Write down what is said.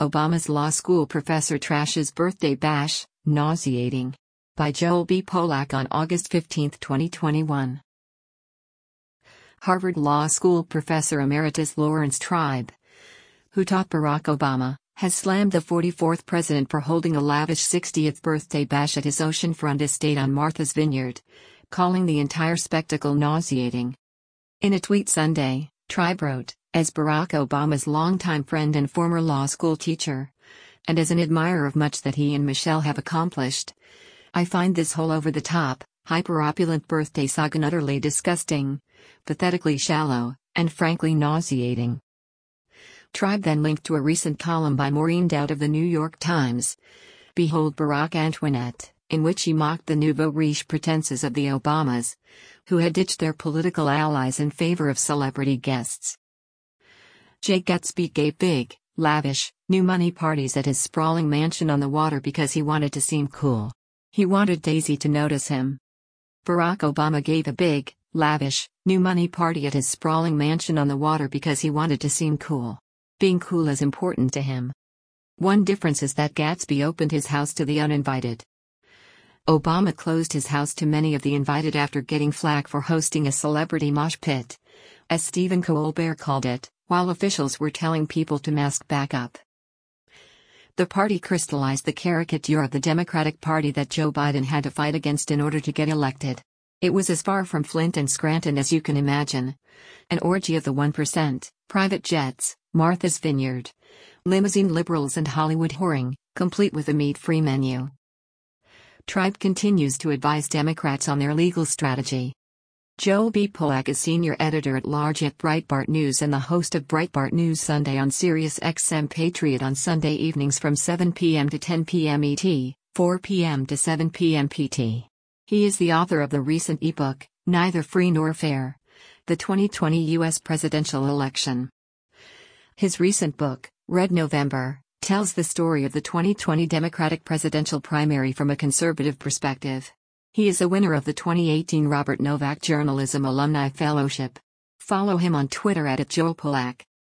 Obama's law school professor trashes birthday bash, nauseating. By Joel B. Polak on August 15, 2021. Harvard Law School professor emeritus Lawrence Tribe, who taught Barack Obama, has slammed the 44th president for holding a lavish 60th birthday bash at his oceanfront estate on Martha's Vineyard, calling the entire spectacle nauseating. In a tweet Sunday, Tribe wrote, "As Barack Obama's longtime friend and former law school teacher, and as an admirer of much that he and Michelle have accomplished, I find this whole over-the-top, hyper-opulent birthday saga utterly disgusting, pathetically shallow, and frankly nauseating." Tribe then linked to a recent column by Maureen Dowd of the New York Times, "Behold Barack Antoinette," in which he mocked the nouveau riche pretenses of the Obamas, who had ditched their political allies in favor of celebrity guests. Jay Gatsby gave big, lavish, new money parties at his sprawling mansion on the water because he wanted to seem cool. He wanted Daisy to notice him. Barack Obama gave a big, lavish, new money party at his sprawling mansion on the water because he wanted to seem cool. Being cool is important to him. One difference is that Gatsby opened his house to the uninvited. Obama closed his house to many of the invited after getting flack for hosting a celebrity mosh pit, as Stephen Colbert called it, while officials were telling people to mask back up. The party crystallized the caricature of the Democratic Party that Joe Biden had to fight against in order to get elected. It was as far from Flint and Scranton as you can imagine. An orgy of the 1%, private jets, Martha's Vineyard, limousine liberals and Hollywood whoring, complete with a meat-free menu. Tribe continues to advise Democrats on their legal strategy. Joel B. Polak is senior editor-at-large at Breitbart News and the host of Breitbart News Sunday on Sirius XM Patriot on Sunday evenings from 7 p.m. to 10 p.m. ET, 4 p.m. to 7 p.m. PT. He is the author of the recent ebook, Neither Free Nor Fair: The 2020 U.S. Presidential Election. His recent book, Red November, tells the story of the 2020 Democratic presidential primary from a conservative perspective. He is a winner of the 2018 Robert Novak Journalism Alumni Fellowship. Follow him on Twitter @JoelPolak.